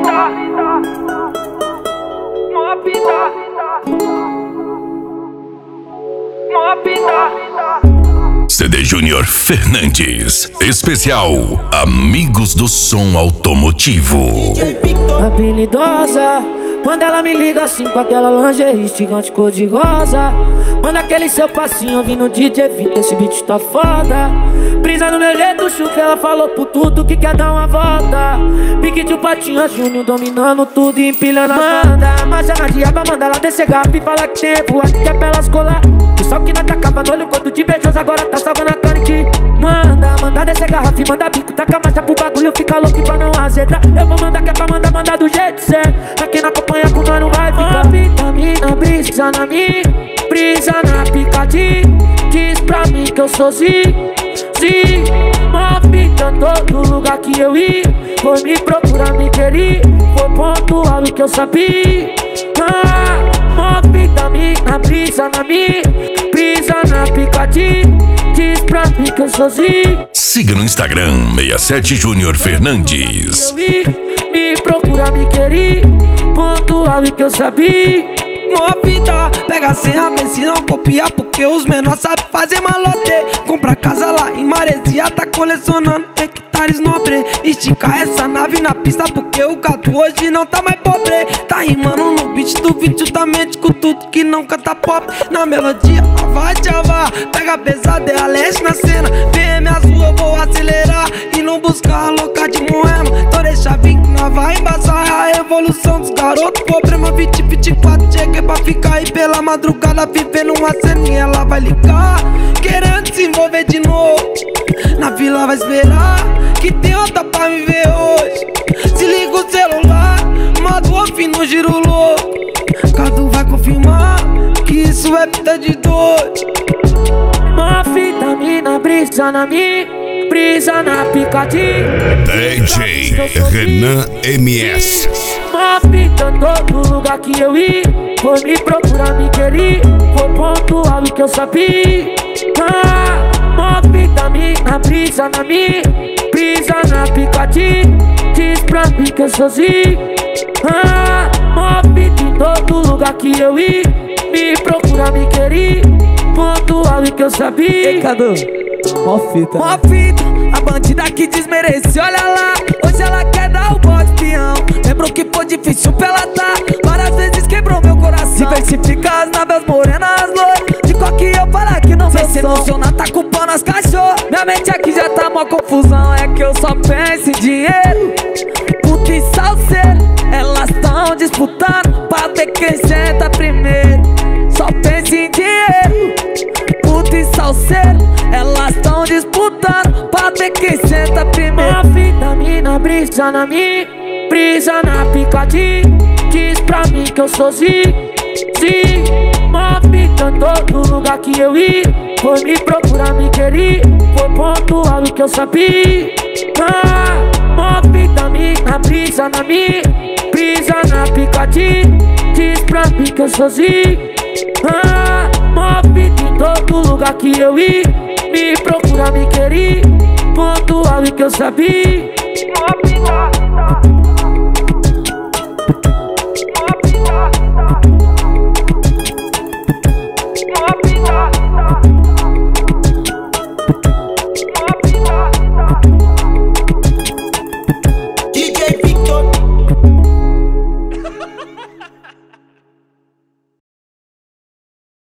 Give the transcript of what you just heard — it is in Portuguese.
CD Júnior Fernandes, especial Amigos do Som Automotivo. Habilidosa, quando ela me liga assim com aquela lingerie gigante cor de rosa. Manda aquele seu passinho ouvindo o DJ Vita, esse beat tá foda. Brisa no meu jeito, chuca, ela falou por tudo que quer dar uma volta. Pique de um Patinho Júnior, dominando tudo e empilhando a banda. Marcha na diaba, manda ela descer garrafa e fala que tempo, aqui que é pra elas colar. Que só que não atacava no olho, quando de beijoso agora tá salvando a carne que manda descer garrafa e manda bico. Taca marcha pro bagulho, fica louco pra não azedar. Eu vou mandar que é pra mandar do jeito certo. Pra quem não acompanha com nós não vai ficar. Vitamina, brisa na minha, brisa na picadinha. Diz pra mim que eu sou Mofita em todo lugar que eu ir. Foi me procurar, me querer. Foi pontual o que eu sabia. Mofita na brisa na minha, brisa na picadinha. Diz pra mim que eu sou Siga no Instagram 67 Júnior Fernandes. Me procura, me querer. Pontual o que eu sabia. Mofita, pega a senha, vê se não copiar, porque os menores sabem fazer malote. Compra casa lá em Maresia, tá colecionando hectares nobre. Estica essa nave na pista, porque o gato hoje não tá mais pobre. Tá rimando no beat do vídeo, justamente com tudo que não canta pop. Na melodia, vai tchava, pega pesado, é a leste na cena. VM azul, eu vou acelerar e não buscar a louca de Moema. Então deixa vir que nós vai embaçar a evolução dos garotos. Problema 2024, cheguei pra ficar aí pela madrugada, vivendo uma ceninha, ela vai ligar, querendo se envolver de novo. Na vila vai esperar, que tem outra pra me ver hoje. Se liga o celular, modo off no giro louco. Cadu vai confirmar, que isso é vida de dois. Mofita, brisa na minha, brisa na picadinha. DJ Renan MS. Mofita em todo lugar que eu ir. Foi me procurar, me querer. Foi pontual o que eu sabia. Mofita na brisa na minha, brisa na picadinha. Diz pra mim que eu sou Mofita em todo lugar que eu ir. Me procura, me querer. Pontual o que eu sabia. Ei, Cadu, Mofita, a bandida que desmereceu, olha lá. Hoje ela quer dar o bote peão. Lembrou que foi difícil pra ela tá. Várias vezes quebrou meu coração. Diversifica as naves morenas, loiras. De qual que eu falar que não vem se emocionar, tá culpando as cachorros. Minha mente aqui já tá mó confusão. É que eu só penso em dinheiro. Puta e salseiro, elas tão disputando pra ver quem senta primeiro. Só penso em dinheiro. Puta e salseiro, elas tão disputando pra ver quem senta primeiro. Mofita, brisa na minha, brisa na picadinha. Diz pra mim que eu sou Mofita em todo lugar que eu ir. Foi me procurar, me querer. Foi pontual o que eu sabia. Mofita na brisa na minha, brisa na picadinha. Diz pra mim que eu sou Mofita em todo lugar que eu ir. Me procura, me querer. Pontual o que eu sabia.